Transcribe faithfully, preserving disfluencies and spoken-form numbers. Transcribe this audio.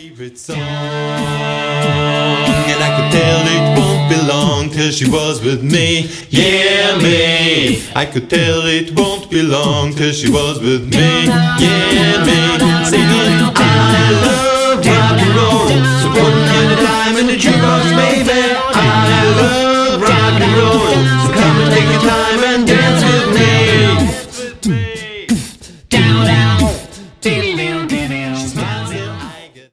favorite song, and I could tell it won't be long till she was with me. Yeah, me. I could tell it won't be long till she was with me. Yeah, me. Singing I love